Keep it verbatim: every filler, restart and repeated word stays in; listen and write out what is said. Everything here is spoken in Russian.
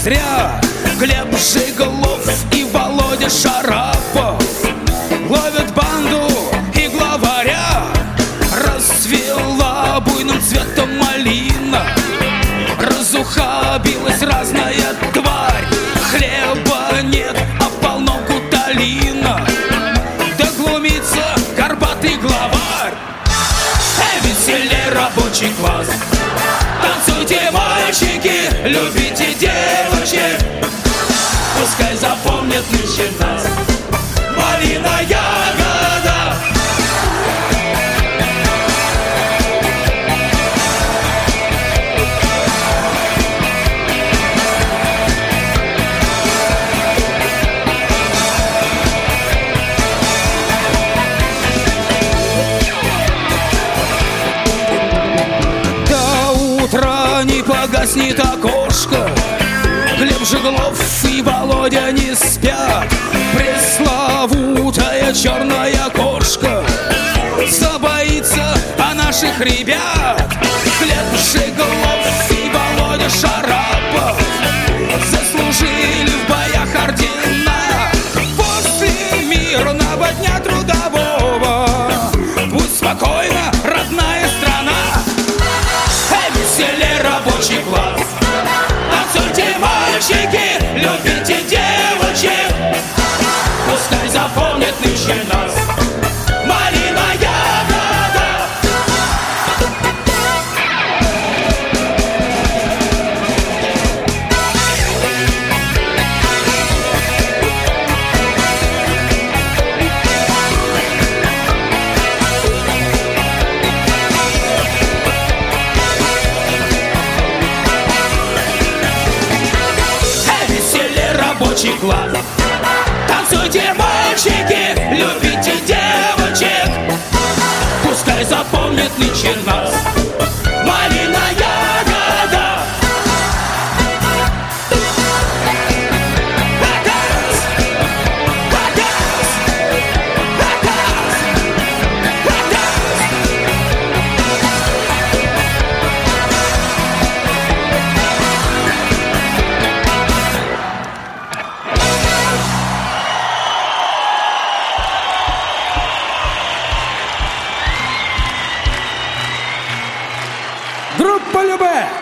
зря. Глеб Жиглов и Володя Шарапов ловят банду и главаря. Расцвела буйным цветом малина, разухабилась разная тварь. Хлеба нет, а полно гуталина, да глумится горбатый главарь. Эй, веселей рабочий класс, танцуйте, мальчики, любите девочек, пускай запомнят нынче нас малина ягода. До утра не погаснет окошко, Глеб Жиглов и Володя не спят. Пресловутая черная кошка забоится о наших ребят. Глеб Жиглов и Володя Шарапов заслужили в боях ордена. После мирного дня трудового будь спокойна, родная страна. Эй, веселей рабочий класс, танцуйте, мальчики, любите девочек, пускай запомнят нынче нас малина ягода. Эй, веселей рабочий класс, танцуйте, мальчики, любите девочек, пускай запомнят нынче нас малина ягода. Бакас! Бакас! Бакас! Бакас! Группа Любэ.